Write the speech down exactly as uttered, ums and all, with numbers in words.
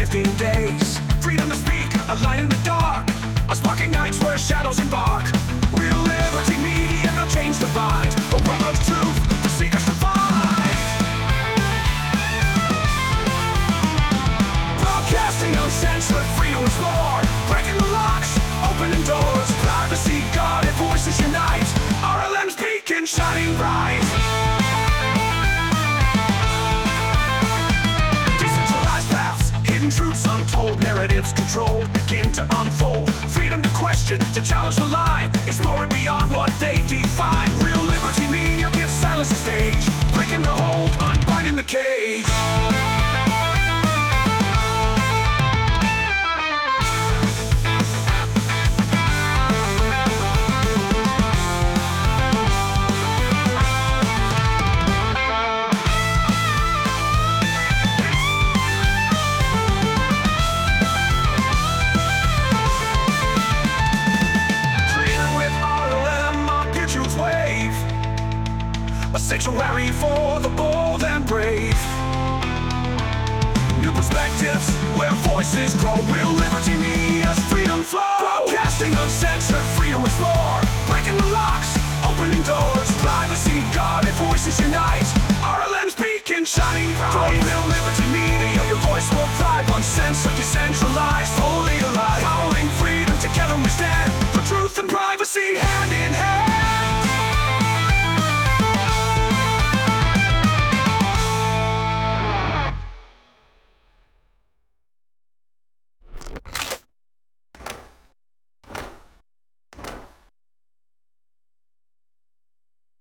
fifteen days. Freedom to speak, a light in the dark, a sparking nights where shadows embark. Real Liberty Media, no change the bind, a world of truth, the seekers to find. Broadcasting uncensored, freedom is more. Breaking the locks, opening doors, privacy guarded, voices unite. R L M's beacon shining bright. Truths untold, narratives controlled, begin to unfold. Freedom to question, to challenge the line, exploring beyond what they define. Real Liberty Media gives silence a stage, breaking the hold, unbinding the cage. A sanctuary for the bold and brave. New perspectives where voices grow. Real Liberty Media's freedom flow. Broadcasting uncensored, freedom is more. Breaking the locks, opening doors, privacy guarded, voices unite. R L M's beacon shining bright. Real Liberty Media, your voice will thrive. Uncensored, decentralized, fully